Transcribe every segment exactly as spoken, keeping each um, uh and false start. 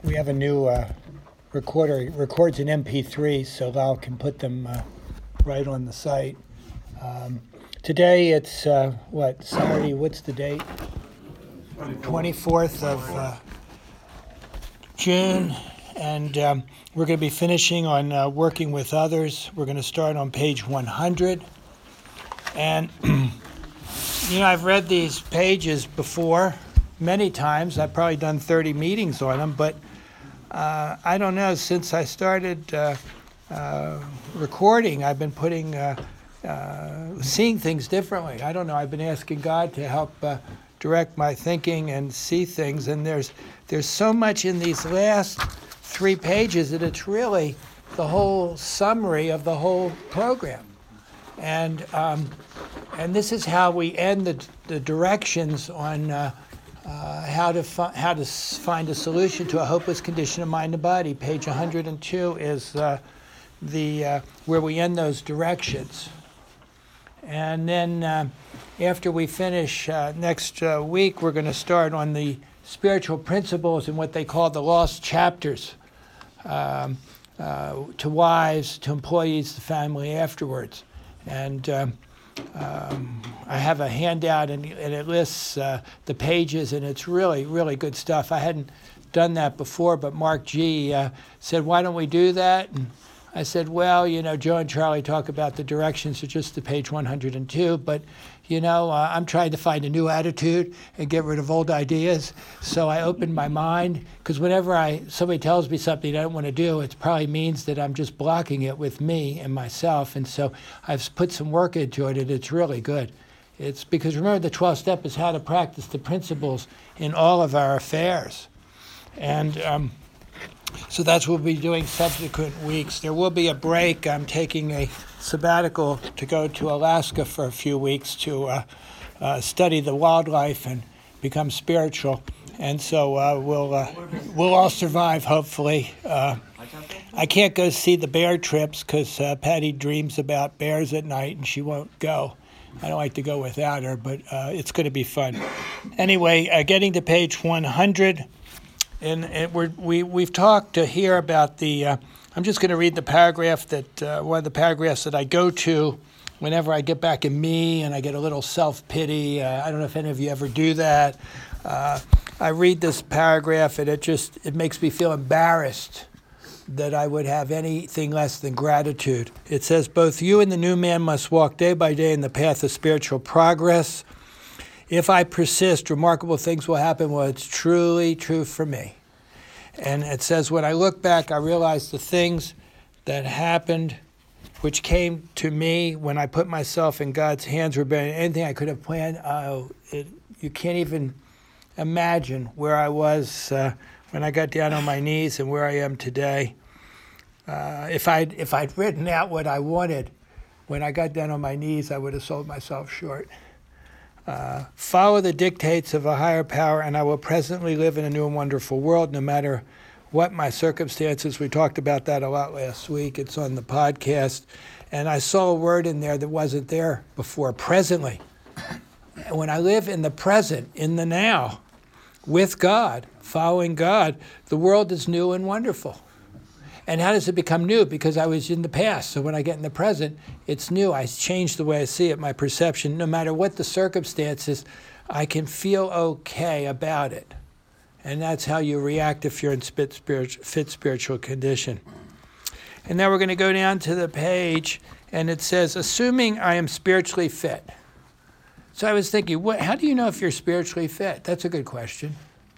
we have a new uh, recorder. It records in M P three, so Lal can put them uh, right on the site. Um, today it's, uh, what, Saturday, what's the date? twenty-fourth of uh, June, and um, we're going to be finishing on uh, working with others. We're going to start on page one hundred. And, you know, I've read these pages before many times. I've probably done thirty meetings on them, but uh, I don't know, since I started uh, uh, recording, I've been putting, uh, uh, seeing things differently. I don't know, I've been asking God to help uh, direct my thinking and see things, and there's there's so much in these last three pages that it's really the whole summary of the whole program. And um, and this is how we end the, the directions on uh, uh, how to fi- how to s- find a solution to a hopeless condition of mind and body. Page one hundred two is uh, the uh, where we end those directions. And then uh, after we finish uh, next uh, week, we're going to start on the spiritual principles and what they call the lost chapters, um, uh, to wives, to employees, to family afterwards. And um, um, I have a handout, and, and it lists uh, the pages, and it's really, really good stuff. I hadn't done that before, but Mark G. Uh, said, why don't we do that? And I said, well, you know, Joe and Charlie talk about the directions to just to page one hundred two, but, you know, uh, I'm trying to find a new attitude and get rid of old ideas. So I opened my mind, because whenever I somebody tells me something I don't want to do, it probably means that I'm just blocking it with me and myself. And so I've put some work into it, and it's really good. It's because, remember, the twelfth step is how to practice the principles in all of our affairs. And um, so that's what we'll be doing subsequent weeks. There will be a break. I'm taking a sabbatical to go to Alaska for a few weeks to uh, uh, study the wildlife and become spiritual. And so uh, we'll uh, we'll all survive, hopefully. Uh, I can't go see the bear trips because uh, Patty dreams about bears at night and she won't go. I don't like to go without her, but uh, it's going to be fun. Anyway, uh, getting to page one hundred. And, and we're, we, we've talked uh, here about the, uh, I'm just going to read the paragraph that, uh, one of the paragraphs that I go to whenever I get back in me and I get a little self-pity. Uh, I don't know if any of you ever do that. Uh, I read this paragraph and it just, it makes me feel embarrassed that I would have anything less than gratitude. It says, both you and the new man must walk day by day in the path of spiritual progress. If I persist, remarkable things will happen. Well, it's truly true for me. And it says, when I look back, I realize the things that happened, which came to me when I put myself in God's hands, were better than anything I could have planned. Oh, it, you can't even imagine where I was uh, when I got down on my knees and where I am today. Uh, if I'd, if I'd written out what I wanted when I got down on my knees, I would have sold myself short. Uh, follow the dictates of a higher power, and I will presently live in a new and wonderful world, no matter what my circumstances. We talked about that a lot last week. It's on the podcast. And I saw a word in there that wasn't there before, presently. When I live in the present, in the now, with God, following God, the world is new and wonderful. And how does it become new? Because I was in the past. So when I get in the present, it's new. I change the way I see it, my perception. No matter what the circumstances, I can feel okay about it. And that's how you react if you're in fit spiritual, fit spiritual condition. And now we're going to go down to the page, and it says, assuming I am spiritually fit. So I was thinking, what? How do you know if you're spiritually fit? That's a good question.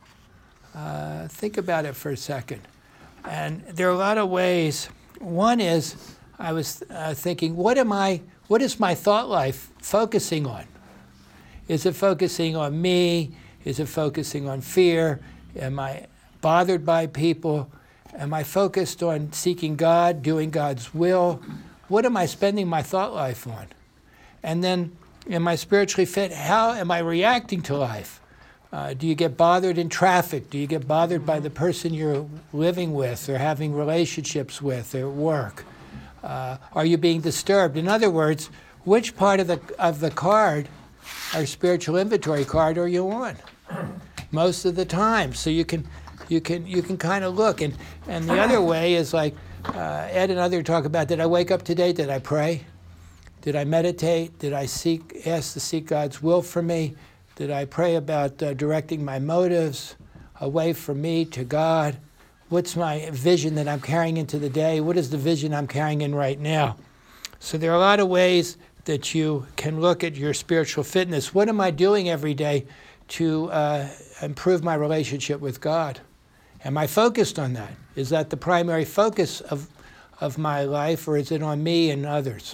Uh, think about it for a second. And there are a lot of ways. One is, I was uh, thinking, what am I, what is my thought life focusing on? Is it focusing on me? Is it focusing on fear? Am I bothered by people? Am I focused on seeking God, doing God's will? What am I spending my thought life on? And then, am I spiritually fit? How am I reacting to life? Uh, do you get bothered in traffic? Do you get bothered by the person you're living with or having relationships with or work? Uh, are you being disturbed? In other words, which part of the of the card, our spiritual inventory card, are you on? Most of the time. So you can you can you can kind of look. And, and the other way is like uh, Ed and others talk about, did I wake up today? Did I pray? Did I meditate? Did I seek, ask to seek God's will for me? Did I pray about uh, directing my motives away from me to God? What's my vision that I'm carrying into the day? What is the vision I'm carrying in right now? So there are a lot of ways that you can look at your spiritual fitness. What am I doing every day to uh, improve my relationship with God? Am I focused on that? Is that the primary focus of, of my life, or is it on me and others?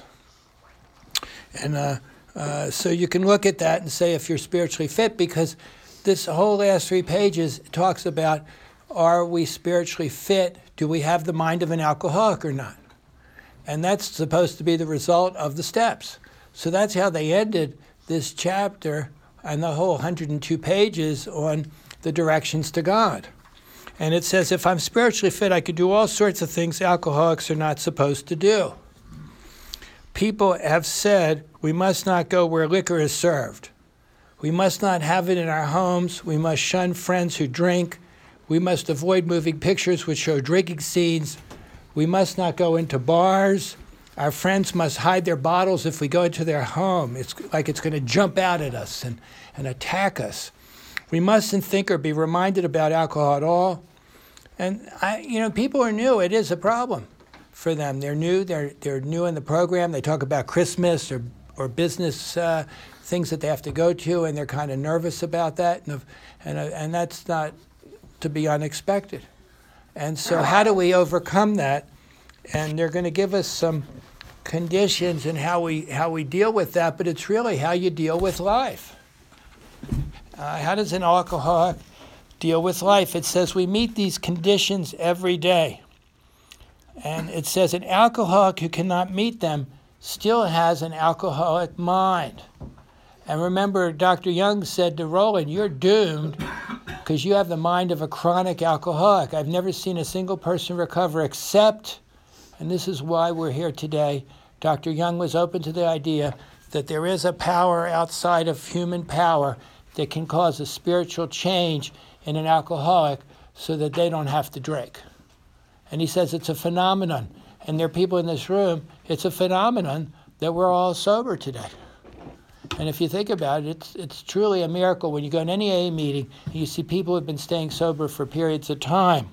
And uh, uh, so you can look at that and say if you're spiritually fit, because this whole last three pages talks about, are we spiritually fit? Do we have the mind of an alcoholic or not? And that's supposed to be the result of the steps. So that's how they ended this chapter and the whole one hundred two pages on the directions to God. And it says, if I'm spiritually fit, I could do all sorts of things alcoholics are not supposed to do. People have said we must not go where liquor is served. We must not have it in our homes. We must shun friends who drink. We must avoid moving pictures which show drinking scenes. We must not go into bars. Our friends must hide their bottles if we go into their home. It's like it's going to jump out at us and, and attack us. We mustn't think or be reminded about alcohol at all. And, I, you know, people are new. It is a problem for them. They're new. They're, they're new in the program. They talk about Christmas or, or business uh, things that they have to go to, and they're kind of nervous about that. And, and, and that's not to be unexpected. And so how do we overcome that? And they're going to give us some conditions and how we how we deal with that, but it's really how you deal with life. Uh, how does an alcoholic deal with life? It says we meet these conditions every day. And it says an alcoholic who cannot meet them still has an alcoholic mind. And remember, Doctor Young said to Roland, you're doomed because you have the mind of a chronic alcoholic. I've never seen a single person recover except, and this is why we're here today, Doctor Young was open to the idea that there is a power outside of human power that can cause a spiritual change in an alcoholic so that they don't have to drink. And he says it's a phenomenon. And there are people in this room, it's a phenomenon that we're all sober today. And if you think about it, it's it's truly a miracle when you go to any A A meeting and you see people who have been staying sober for periods of time.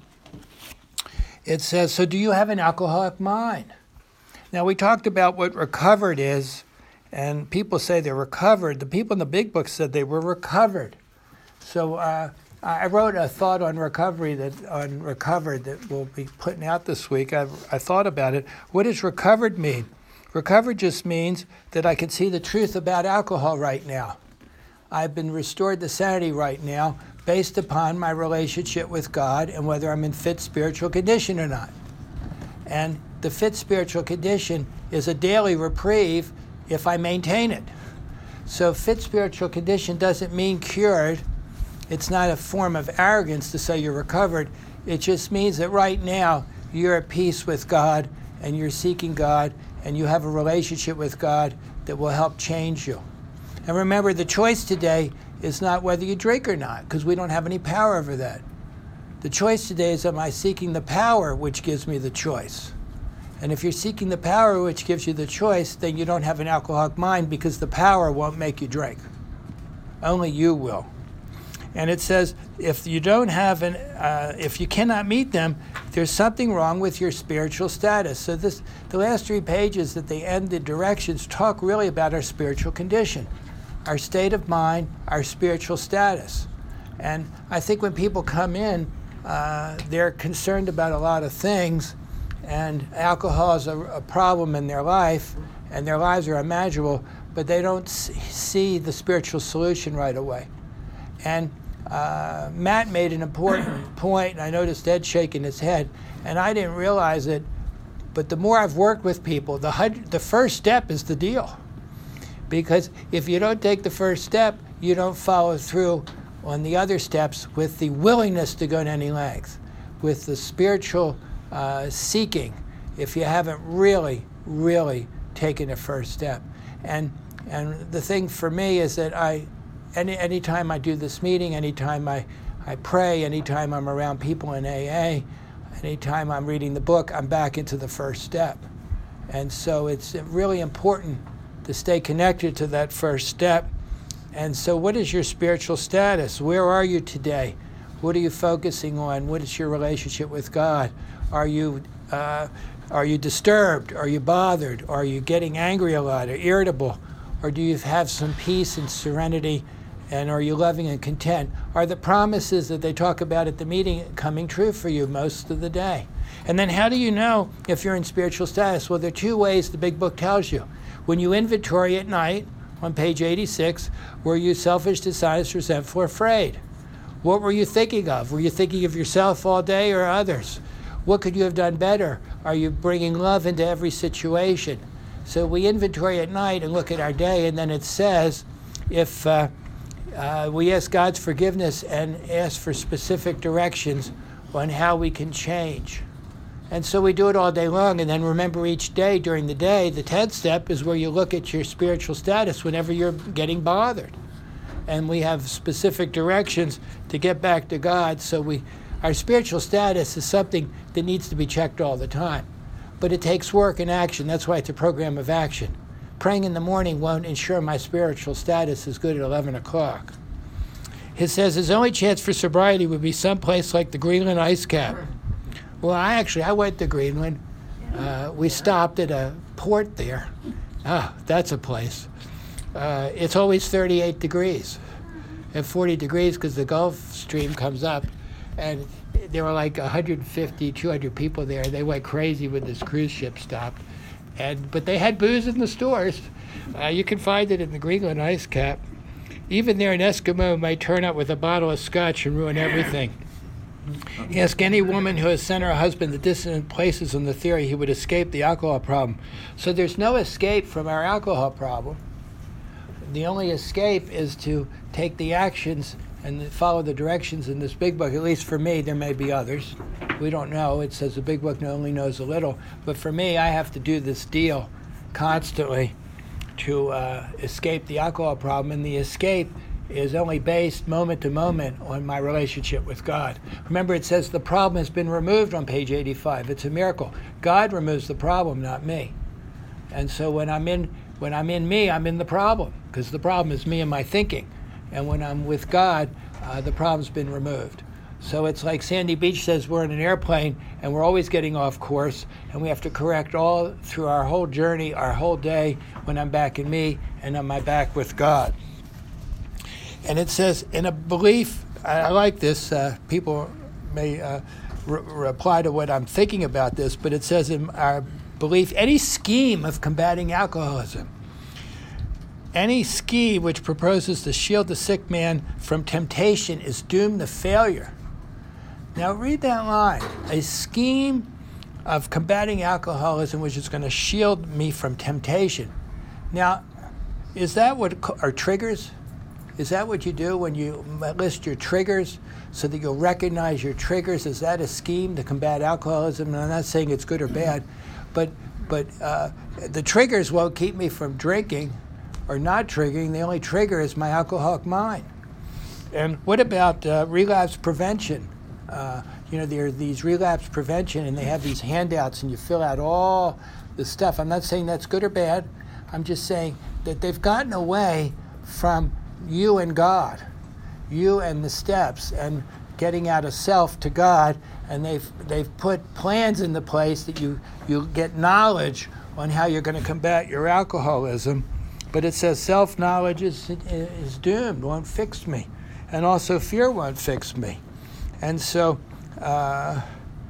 It says, so do you have an alcoholic mind? Now, we talked about what recovered is, and people say they're recovered. The people in the big book said they were recovered. So uh, I wrote a thought on recovery, that on recovered, that we'll be putting out this week. I, I thought about it. What does recovered mean? Recovered just means that I can see the truth about alcohol right now. I've been restored to sanity right now based upon my relationship with God and whether I'm in fit spiritual condition or not. And the fit spiritual condition is a daily reprieve if I maintain it. So fit spiritual condition doesn't mean cured. It's not a form of arrogance to say you're recovered. It just means that right now you're at peace with God and you're seeking God and you have a relationship with God that will help change you. And remember, the choice today is not whether you drink or not, because we don't have any power over that. The choice today is, am I seeking the power which gives me the choice? And if you're seeking the power which gives you the choice, then you don't have an alcoholic mind, because the power won't make you drink. Only you will. And it says, if you don't have an, uh, if you cannot meet them, there's something wrong with your spiritual status. So this, the last three pages that they end the directions talk really about our spiritual condition, our state of mind, our spiritual status. And I think when people come in, uh, they're concerned about a lot of things, and alcohol is a, a problem in their life, and their lives are unmanageable, but they don't see the spiritual solution right away. And uh, Matt made an important point, and I noticed Ed shaking his head, and I didn't realize it, but the more I've worked with people, the, hud- the first step is the deal. Because if you don't take the first step, you don't follow through on the other steps with the willingness to go to any length, with the spiritual uh, seeking, if you haven't really, really taken the first step. And and the thing for me is that I, any anytime I do this meeting, anytime I, I pray. Anytime I'm around people in A A, anytime I'm reading the book, I'm back into the first step. And so it's really important to stay connected to that first step. And so what is your spiritual status? Where are you today? What are you focusing on? What is your relationship with God? Are you uh, are you disturbed? Are you bothered? Are you getting angry a lot or irritable? Or do you have some peace and serenity? And are you loving and content? Are the promises that they talk about at the meeting coming true for you most of the day? And then how do you know if you're in spiritual status? Well, there are two ways the big book tells you. When you inventory at night, on page eighty-six, were you selfish, dishonest, resentful, or afraid? What were you thinking of? Were you thinking of yourself all day or others? What could you have done better? Are you bringing love into every situation? So we inventory at night and look at our day, and then it says if uh, uh, we ask God's forgiveness and ask for specific directions on how we can change. And so we do it all day long, and then remember each day during the day, the tenth step is where you look at your spiritual status whenever you're getting bothered. And we have specific directions to get back to God. So we, our spiritual status is something that needs to be checked all the time. But it takes work and action. That's why it's a program of action. Praying in the morning won't ensure my spiritual status is good at eleven o'clock. It says his only chance for sobriety would be someplace like the Greenland ice cap. Well, I actually, I went to Greenland. Uh, we stopped at a port there. Ah, that's a place. Uh, it's always thirty-eight degrees and forty degrees because the Gulf Stream comes up. And there were like one hundred fifty, two hundred people there. They went crazy when this cruise ship stopped. And But they had booze in the stores. Uh, you can find it in the Greenland ice cap. Even there, an Eskimo might turn up with a bottle of scotch and ruin everything. Ask any woman who has sent her husband to distant places on the theory he would escape the alcohol problem. So there's no escape from our alcohol problem. The only escape is to take the actions and follow the directions in this big book. At least for me, there may be others. We don't know. It says the big book only knows a little. But for me, I have to do this deal constantly to uh, escape the alcohol problem. And the escape is only based moment to moment on my relationship with God. Remember, it says the problem has been removed on page eighty-five. It's a miracle. God removes the problem, not me. And so when I'm in when I'm in me, I'm in the problem, because the problem is me and my thinking. And when I'm with God, uh, the problem's been removed. So it's like Sandy Beach says, we're in an airplane and we're always getting off course, and we have to correct all through our whole journey, our whole day, when I'm back in me and on my back with God. And it says, in a belief, I, I like this, uh, people may uh, re- reply to what I'm thinking about this, but it says in our belief, any scheme of combating alcoholism, any scheme which proposes to shield the sick man from temptation is doomed to failure. Now read that line. A scheme of combating alcoholism which is going to shield me from temptation. Now, is that what are triggers? Is that what you do when you list your triggers so that you'll recognize your triggers? Is that a scheme to combat alcoholism? And I'm not saying it's good or bad, but but uh, the triggers won't keep me from drinking or not triggering. The only trigger is my alcoholic mind. And what about uh, relapse prevention? Uh, you know, there are these relapse prevention, and they have these handouts, and you fill out all the stuff. I'm not saying that's good or bad. I'm just saying that they've gotten away from you and God, you and the steps, and getting out of self to God, and they've they've put plans into place that you you get knowledge on how you're going to combat your alcoholism. But it says self-knowledge is is doomed, won't fix me, and also fear won't fix me. And so uh,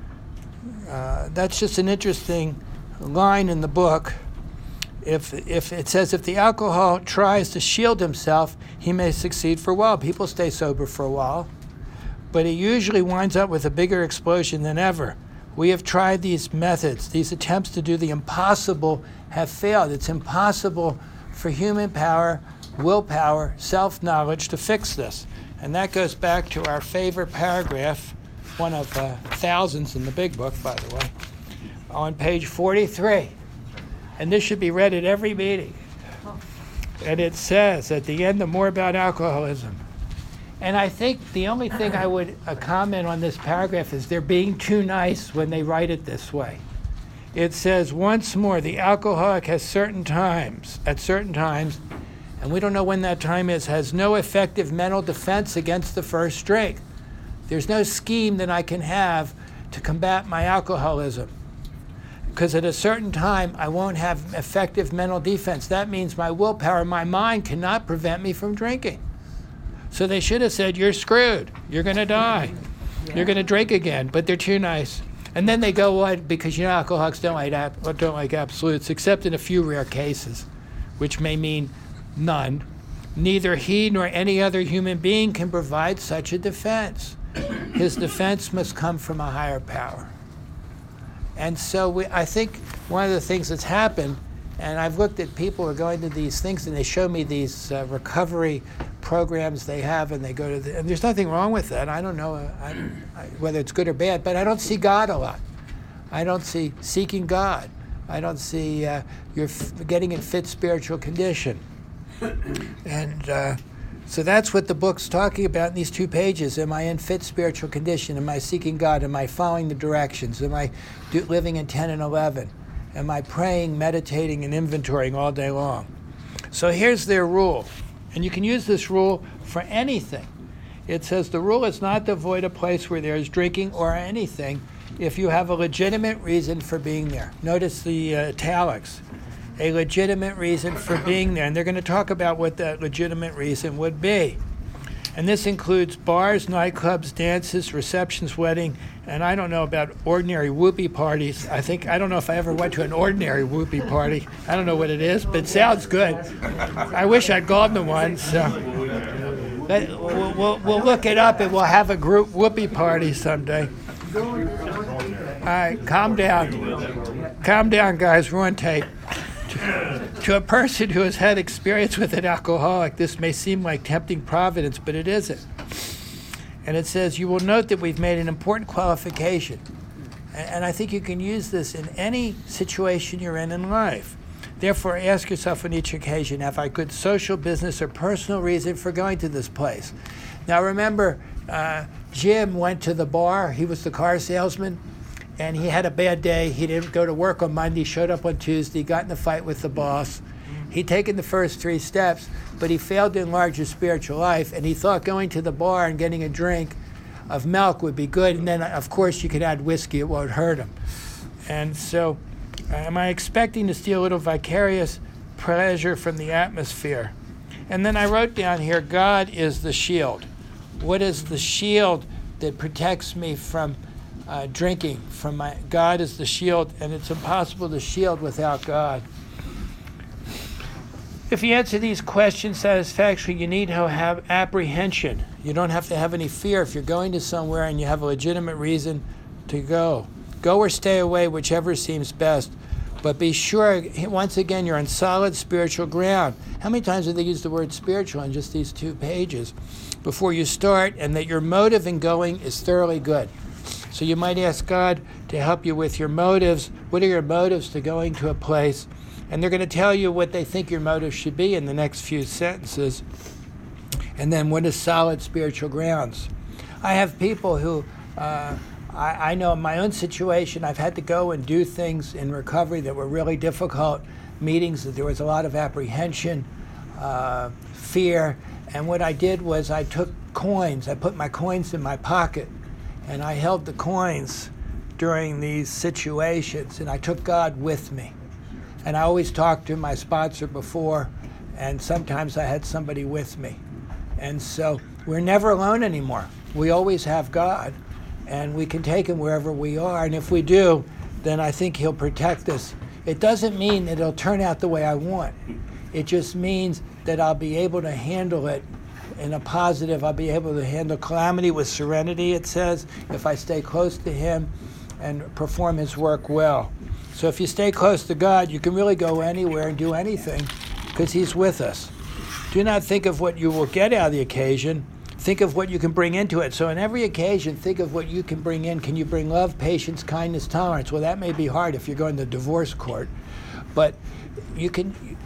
uh, that's just an interesting line in the book. If if it says if the alcohol tries to shield himself, he may succeed for a while. People stay sober for a while, but it usually winds up with a bigger explosion than ever. We have tried these methods. These attempts to do the impossible have failed. It's impossible for human power, willpower, self-knowledge to fix this. And that goes back to our favorite paragraph, one of uh, thousands in the big book, by the way, on page forty-three. And this should be read at every meeting. And it says at the end, the more about alcoholism. And I think the only thing I would uh, comment on this paragraph is they're being too nice when they write it this way. It says, once more, the alcoholic has certain times, at certain times, and we don't know when that time is, has no effective mental defense against the first drink. There's no scheme that I can have to combat my alcoholism. Because at a certain time, I won't have effective mental defense. That means my willpower, my mind cannot prevent me from drinking. So they should have said, you're screwed. You're going to die. Yeah. You're going to drink again. But they're too nice. And then they go on, because you know alcoholics don't like, don't like absolutes, except in a few rare cases, which may mean none. Neither he nor any other human being can provide such a defense. His defense must come from a higher power. And so we, I think one of the things that's happened, and I've looked at people who are going to these things, and they show me these uh, recovery programs they have, and they go to the, and there's nothing wrong with that. I don't know uh, I, I, whether it's good or bad, but I don't see God a lot. I don't see seeking God. I don't see uh, you're f- getting in fit spiritual condition. And uh, so that's what the book's talking about in these two pages. Am I in fit spiritual condition? Am I seeking God? Am I following the directions? Am I do, living in ten and eleven? Am I praying, meditating, and inventorying all day long? So here's their rule. And you can use this rule for anything. It says the rule is not to avoid a place where there is drinking or anything if you have a legitimate reason for being there. Notice the uh, italics. A legitimate reason for being there. And they're going to talk about what that legitimate reason would be. And this includes bars, nightclubs, dances, receptions, wedding, and I don't know about ordinary whoopee parties. I think, I don't know if I ever went to an ordinary whoopee party. I don't know what it is, but it sounds good. I wish I'd gone to one, so. But we'll, we'll, we'll look it up and we'll have a group whoopee party someday. All right, calm down. Calm down, guys, we're on tape. To a person who has had experience with an alcoholic, this may seem like tempting providence, but it isn't. And it says, you will note that we've made an important qualification. And I think you can use this in any situation you're in in life. Therefore, ask yourself on each occasion, have I good social, business, or personal reason for going to this place? Now remember, uh, Jim went to the bar. He was the car salesman. And he had a bad day. He didn't go to work on Monday, showed up on Tuesday, got in a fight with the boss. He'd taken the first three steps, but he failed to enlarge his spiritual life, and he thought going to the bar and getting a drink of milk would be good, and then, of course, you could add whiskey. It won't hurt him. And so, am I expecting to steal a little vicarious pleasure from the atmosphere? And then I wrote down here, God is the shield. What is the shield that protects me from Uh, drinking from my God is the shield, and it's impossible to shield without God. If you answer these questions satisfactorily, you need to have apprehension. You don't have to have any fear if you're going to somewhere and you have a legitimate reason to go. Go or stay away, whichever seems best. But be sure, once again, you're on solid spiritual ground. How many times have they used the word spiritual in just these two pages? Before you start, and that your motive in going is thoroughly good. So you might ask God to help you with your motives. What are your motives to going to a place? And they're going to tell you what they think your motives should be in the next few sentences. And then what is solid spiritual grounds? I have people who, uh, I, I know in my own situation, I've had to go and do things in recovery that were really difficult, meetings that there was a lot of apprehension, uh, fear. And what I did was I took coins. I put my coins in my pocket. And I held the coins during these situations, and I took God with me. And I always talked to my sponsor before, and sometimes I had somebody with me. And so we're never alone anymore. We always have God, and we can take him wherever we are. And if we do, then I think he'll protect us. It doesn't mean that it'll turn out the way I want. It just means that I'll be able to handle it in a positive. I'll be able to handle calamity with serenity, it says, if I stay close to him and perform his work well. So if you stay close to God, you can really go anywhere and do anything because he's with us. Do not think of what you will get out of the occasion. Think of what you can bring into it. So in every occasion, think of what you can bring in. Can you bring love, patience, kindness, tolerance? Well, that may be hard if you're going to divorce court. But you can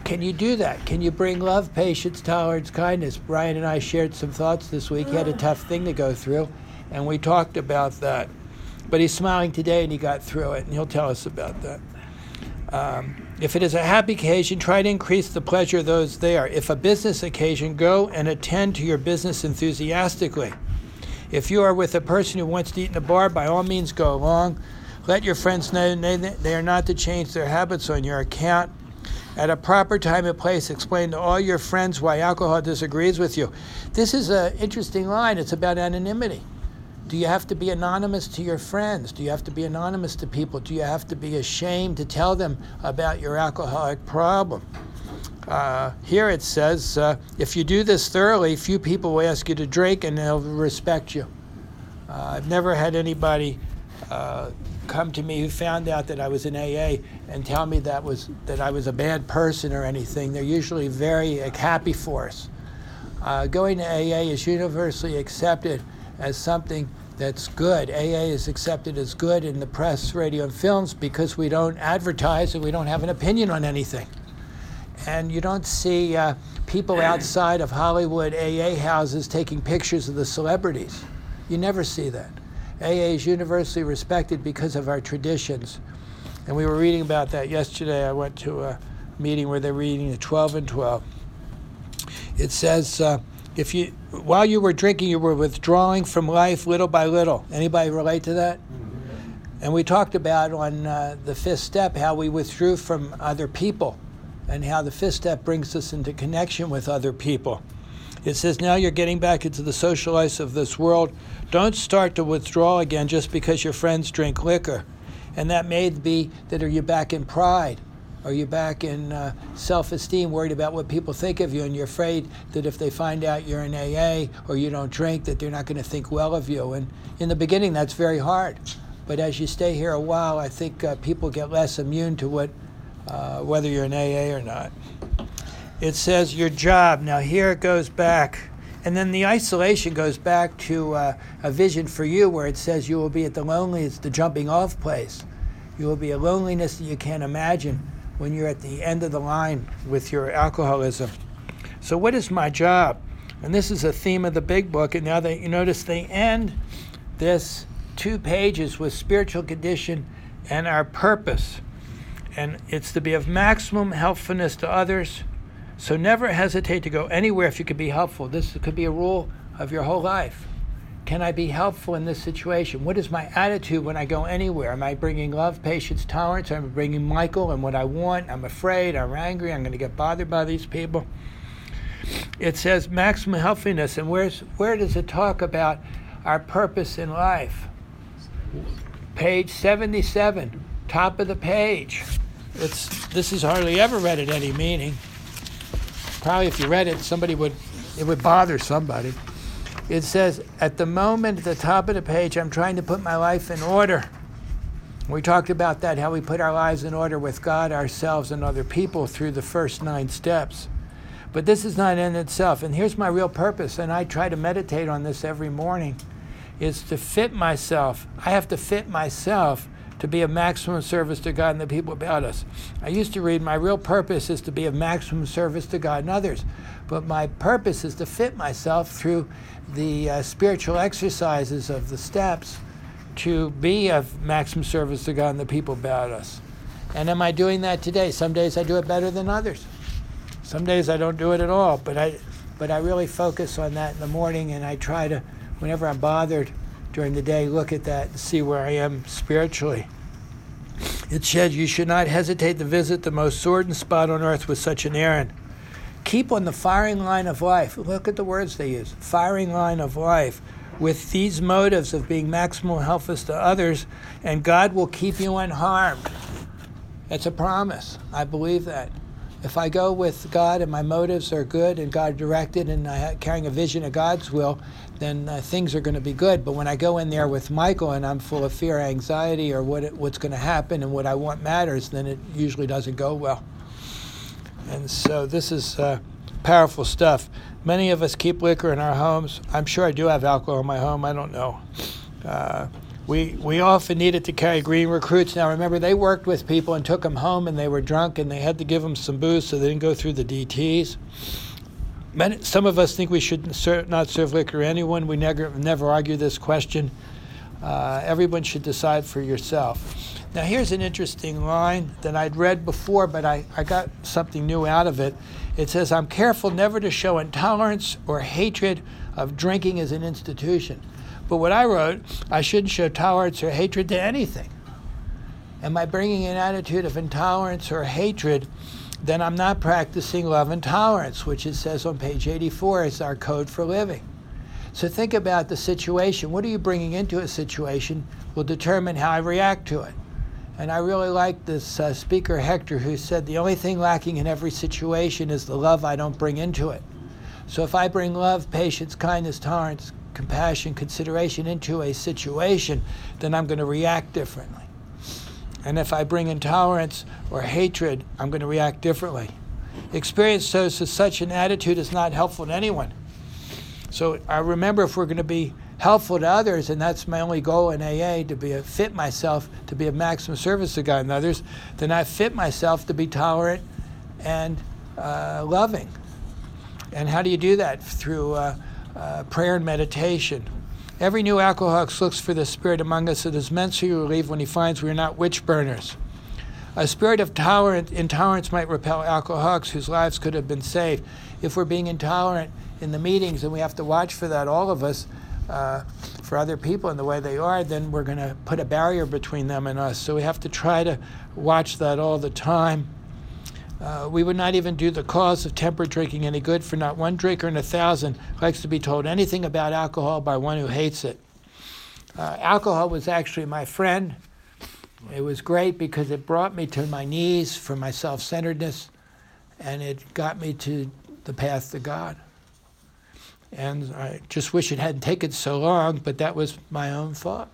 Can you do that? Can you bring love, patience, tolerance, kindness? Brian and I shared some thoughts this week. He had a tough thing to go through, and we talked about that. But he's smiling today, and he got through it, and he'll tell us about that. Um, if it is a happy occasion, try to increase the pleasure of those there. If a business occasion, go and attend to your business enthusiastically. If you are with a person who wants to eat in a bar, by all means go along. Let your friends know they are not to change their habits on your account. At a proper time and place, explain to all your friends why alcohol disagrees with you. This is an interesting line. It's about anonymity. Do you have to be anonymous to your friends? Do you have to be anonymous to people? Do you have to be ashamed to tell them about your alcoholic problem? Uh, here it says, uh, if you do this thoroughly, few people will ask you to drink and they'll respect you. Uh, I've never had anybody uh, come to me who found out that I was in A A and tell me that was that I was a bad person or anything. They're usually very uh, happy for us. Uh, going to A A is universally accepted as something that's good. A A is accepted as good in the press, radio, and films because we don't advertise and we don't have an opinion on anything. And you don't see uh, people outside of Hollywood A A houses taking pictures of the celebrities. You never see that. A A is universally respected because of our traditions. And we were reading about that yesterday. I went to a meeting where they're reading the twelve and twelve. It says, uh, if you, while you were drinking, you were withdrawing from life little by little. Anybody relate to that? Mm-hmm. And we talked about on uh, the fifth step how we withdrew from other people and how the fifth step brings us into connection with other people. It says, now you're getting back into the social life of this world. Don't start to withdraw again just because your friends drink liquor. And that may be that are you back in pride? Are you back in uh, self-esteem, worried about what people think of you, and you're afraid that if they find out you're in A A or you don't drink, that they're not going to think well of you? And in the beginning, that's very hard. But as you stay here a while, I think uh, people get less immune to what, uh, whether you're in A A or not. It says your job. Now here it goes back. And then the isolation goes back to uh, a vision for you where it says you will be at the loneliest, the jumping off place. You will be a loneliness that you can't imagine when you're at the end of the line with your alcoholism. So what is my job? And this is a theme of the big book. And now they, you notice they end this two pages with spiritual condition and our purpose. And it's to be of maximum helpfulness to others. So never hesitate to go anywhere if you could be helpful. This could be a rule of your whole life. Can I be helpful in this situation? What is my attitude when I go anywhere? Am I bringing love, patience, tolerance? Am I bringing Michael and what I want? I'm afraid, I'm angry, I'm going to get bothered by these people. It says maximum helpfulness, and where's, where does it talk about our purpose in life? Page seventy-seven, top of the page. It's, this is hardly ever read at any meeting. Probably if you read it, somebody would, it would bother somebody. It says, at the moment, at the top of the page, I'm trying to put my life in order. We talked about that, how we put our lives in order with God, ourselves, and other people through the first nine steps. But this is not in itself. And here's my real purpose, and I try to meditate on this every morning, is to fit myself. I have to fit myself to be of maximum service to God and the people about us. I used to read, my real purpose is to be of maximum service to God and others. But my purpose is to fit myself through the uh, spiritual exercises of the steps to be of maximum service to God and the people about us. And am I doing that today? Some days I do it better than others. Some days I don't do it at all, but I, but I really focus on that in the morning, and I try to, whenever I'm bothered during the day, look at that and see where I am spiritually. It said, you should not hesitate to visit the most sordid spot on earth with such an errand. Keep on the firing line of life. Look at the words they use. Firing line of life. With these motives of being maximal helpful to others, and God will keep you unharmed. It's a promise. I believe that. If I go with God and my motives are good and God directed and I'm carrying a vision of God's will, then uh, things are going to be good. But when I go in there with Michael and I'm full of fear, anxiety, or what it, what's going to happen and what I want matters, then it usually doesn't go well. And so this is uh, powerful stuff. Many of us keep liquor in our homes. I'm sure I do have alcohol in my home. I don't know. Uh, We we often needed to carry green recruits. Now remember, they worked with people and took them home, and they were drunk, and they had to give them some booze so they didn't go through the D Ts. Many, some of us think we should serve, not serve liquor to anyone. We never never argue this question. Uh, everyone should decide for yourself. Now here's an interesting line that I'd read before, but I, I got something new out of it. It says, I'm careful never to show intolerance or hatred of drinking as an institution. But what I wrote, I shouldn't show tolerance or hatred to anything. Am I bringing an attitude of intolerance or hatred, then I'm not practicing love and tolerance, which it says on page eighty-four is our code for living. So think about the situation. What are you bringing into a situation will determine how I react to it. And I really like this uh, speaker, Hector, who said the only thing lacking in every situation is the love I don't bring into it. So if I bring love, patience, kindness, tolerance, compassion, consideration into a situation, then I'm going to react differently. And if I bring intolerance or hatred, I'm going to react differently. Experience shows that such an attitude is not helpful to anyone. So I remember, if we're going to be helpful to others, and that's my only goal in A A, to be a fit myself to be of maximum service to God and others, then I fit myself to be tolerant and uh, loving. And how do you do that? Through uh, uh, prayer and meditation. Every new alcoholic looks for the spirit among us that is meant to relieve when he finds we are not witch burners. A spirit of tolerant, intolerance might repel alcoholics whose lives could have been saved. If we're being intolerant in the meetings, and we have to watch for that, all of us, uh, for other people in the way they are, then we're going to put a barrier between them and us. So we have to try to watch that all the time. Uh, we would not even do the cause of temperate drinking any good, for not one drinker in a thousand likes to be told anything about alcohol by one who hates it. Uh, alcohol was actually my friend. It was great because it brought me to my knees for my self-centeredness, and it got me to the path to God. And I just wish it hadn't taken so long, but that was my own fault.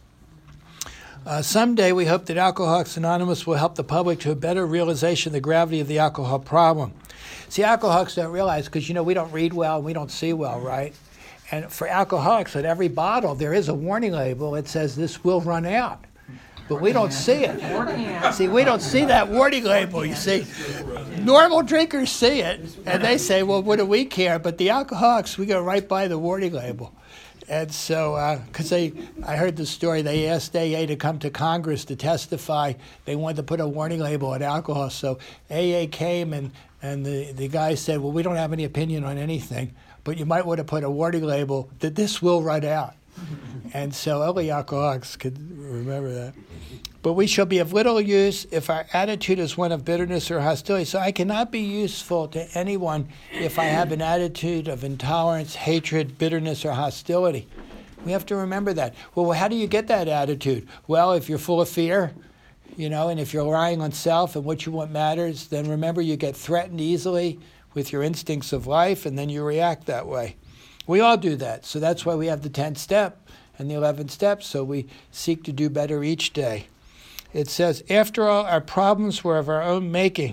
Uh, someday we hope that Alcoholics Anonymous will help the public to a better realization of the gravity of the alcohol problem. See, alcoholics don't realize, because, you know, we don't read well and we don't see well, right? And for alcoholics, at every bottle, there is a warning label that says this will run out. But we don't see it. See, we don't see that warning label, you see. Normal drinkers see it, and they say, well, what do we care? But the alcoholics, we go right by the warning label. And so, because uh, they, I heard the story, they asked A A to come to Congress to testify. They wanted to put a warning label on alcohol. So A A came, and, and the, the guy said, well, we don't have any opinion on anything, but you might want to put a warning label that this will run out. And so only alcoholics could remember that. But we shall be of little use if our attitude is one of bitterness or hostility. So I cannot be useful to anyone if I have an attitude of intolerance, hatred, bitterness, or hostility. We have to remember that. Well, how do you get that attitude? Well, if you're full of fear, you know, and if you're relying on self and what you want matters, then remember you get threatened easily with your instincts of life, and then you react that way. We all do that. So that's why we have the tenth step and the eleventh step, so we seek to do better each day. It says, after all, our problems were of our own making.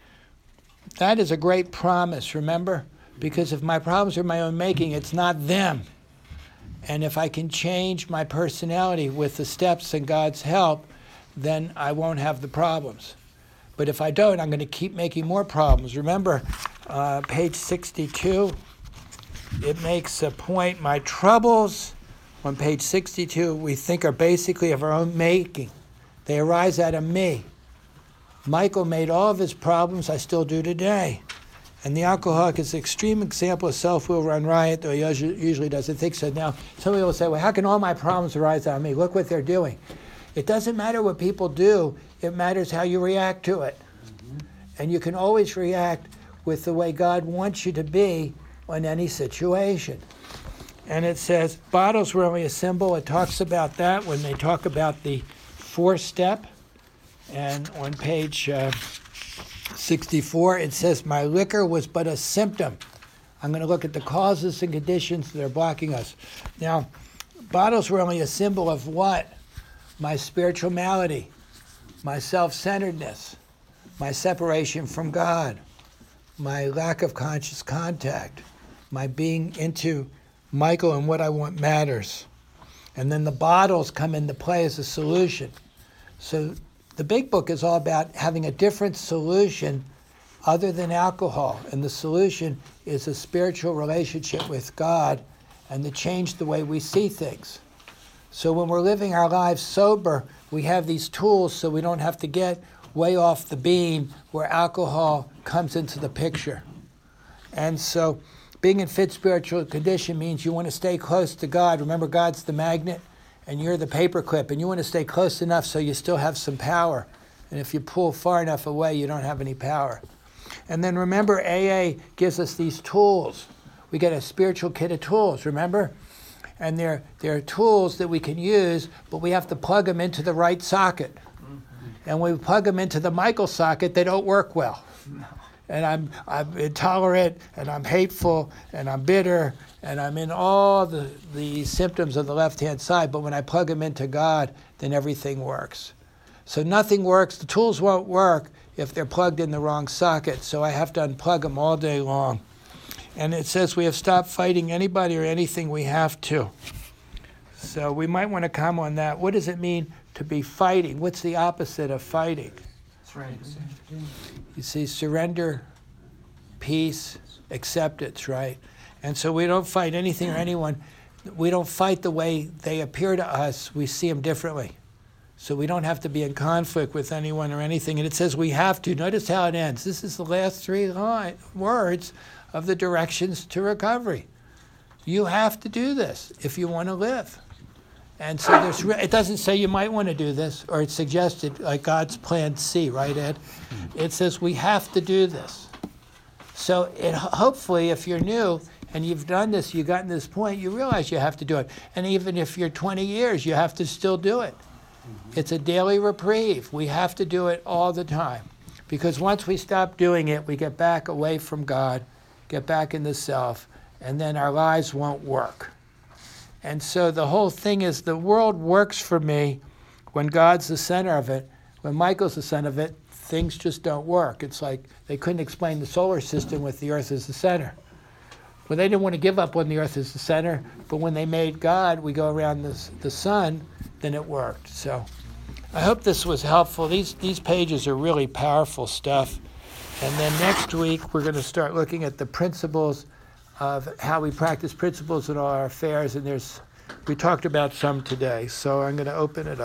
That is a great promise, remember? Because if my problems are my own making, it's not them. And if I can change my personality with the steps and God's help, then I won't have the problems. But if I don't, I'm going to keep making more problems. Remember, uh, page sixty-two, it makes a point, my troubles, on page sixty-two, we think are basically of our own making. They arise out of me. Michael made all of his problems, I still do today. And the alcoholic is an extreme example of self-will run riot, though he usually doesn't think so. Now, some people will say, well, how can all my problems arise out of me? Look what they're doing. It doesn't matter what people do, it matters how you react to it. Mm-hmm. And you can always react with the way God wants you to be in any situation. And it says, bottles were only a symbol. It talks about that when they talk about the fourth step. And on page uh, sixty-four, it says, my liquor was but a symptom. I'm going to look at the causes and conditions that are blocking us. Now, bottles were only a symbol of what? My spiritual malady, my self-centeredness, my separation from God, my lack of conscious contact, my being into Michael and what I want matters. And then the bottles come into play as a solution. So the big book is all about having a different solution other than alcohol. And the solution is a spiritual relationship with God and to change the way we see things. So when we're living our lives sober, we have these tools so we don't have to get way off the beam where alcohol comes into the picture. And so being in fit spiritual condition means you want to stay close to God. Remember, God's the magnet and you're the paperclip, and you want to stay close enough so you still have some power. And if you pull far enough away, you don't have any power. And then remember, A A gives us these tools. We get a spiritual kit of tools, remember? And they're, they're tools that we can use, but we have to plug them into the right socket. And when we plug them into the Michael socket, they don't work well. And I'm, I'm intolerant, and I'm hateful, and I'm bitter, and I'm in all the, the symptoms of the left-hand side. But when I plug them into God, then everything works. So nothing works. The tools won't work if they're plugged in the wrong socket. So I have to unplug them all day long. And it says we have stopped fighting anybody or anything we have to. So we might want to comment on that. What does it mean to be fighting? What's the opposite of fighting? Surrender. You see, surrender, peace, acceptance, right? And so we don't fight anything or anyone. We don't fight the way they appear to us. We see them differently. So we don't have to be in conflict with anyone or anything. And it says we have to. Notice how it ends. This is the last three line, words of the directions to recovery. You have to do this if you want to live. And so there's, it doesn't say you might want to do this, or it's suggested like God's plan C, right, Ed? It says we have to do this. So it, hopefully if you're new and you've done this, you've gotten to this point, you realize you have to do it. And even if you're twenty years, you have to still do it. It's a daily reprieve. We have to do it all the time. Because once we stop doing it, we get back away from God, get back in the self, and then our lives won't work. And so the whole thing is the world works for me when God's the center of it. When Michael's the center of it, things just don't work. It's like they couldn't explain the solar system with the earth as the center. Well, they didn't want to give up when the earth is the center, but when they made God, we go around the, the sun, then it worked. So I hope this was helpful. These, these pages are really powerful stuff. And then next week, we're going to start looking at the principles of how we practice principles in all our affairs. And there's, we talked about some today. So I'm going to open it up.